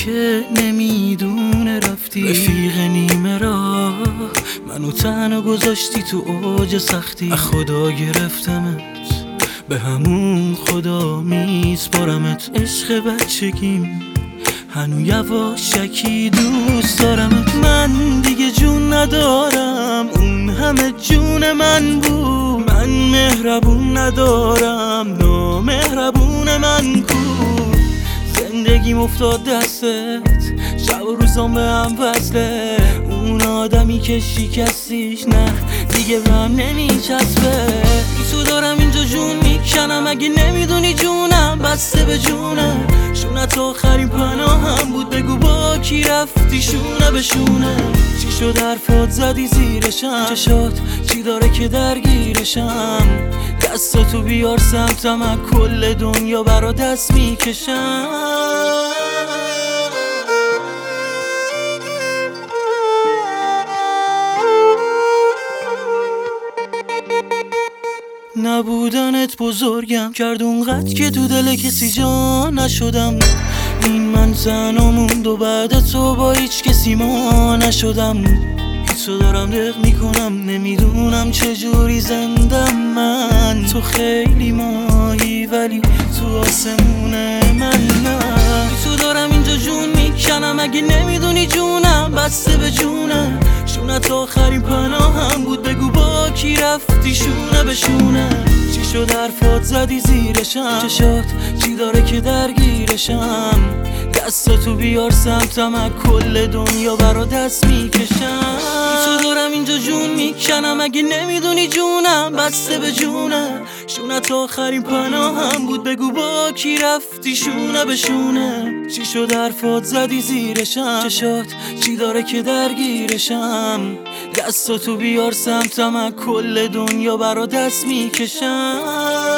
که نمیدونه رفتی رفیق نیمه راه، منو تنها گذاشتی تو اوج سختی. خدا گرفتمت، به همون خدا میسپارمت. عشق بچگیم هنو یواشکی دوست دارمت. من دیگه جون ندارم، اون همه جون من بود. من مهربون ندارم، نامهربون من کو. زندگیم افتاد دستت، شب و روزام به هم وصله. اون آدمی که شکستیش نه دیگه به هم نمیچسبه. بی تو دارم اینجا جون میکنم، اگه نمیدونی جونم بسته به جونه. شونت آخرین پناهم بود، بگو با کی رفتی شونه به شونه. چی شد حرفات زدی زیرشم، چشات چی داره که درگیرشم. دستاتو بیار سمتم، از کل دنیا برا دست میکشم. نبودنت بزرگم کرد اونقدر که تو دل کسی جا نشدم. این من تنها موند و بعد تو با هیچ کسی ما نشدم. بی تو دارم دق میکنم، نمیدونم چجوری زندم من. تو خیلی ماهی ولی تو آسمون من نه. بی تو دارم اینجا جون میکنم، اگه نمیدونی جونم بسته به جونه. شونت آخرین پناهم بود، بگو با کی رفتی شونه به شونه. چی شد حرفات زدی زیرشم، چشات چی داره که درگیرشم. دستاتو بیار سمتم، از کل دنیا برا دست میکشم. تو دارم اینجا جون میکنم، اگه نمیدونی جونم بسته به جونه. شونت آخرین پناهم بود، بگو با کی رفتی شونه به شونه. چی شد حرفات زدی زیرشم، چشات چی داره که درگیرشم. دستاتو بیار سمتم، از کل دنیا برا دست میکشم.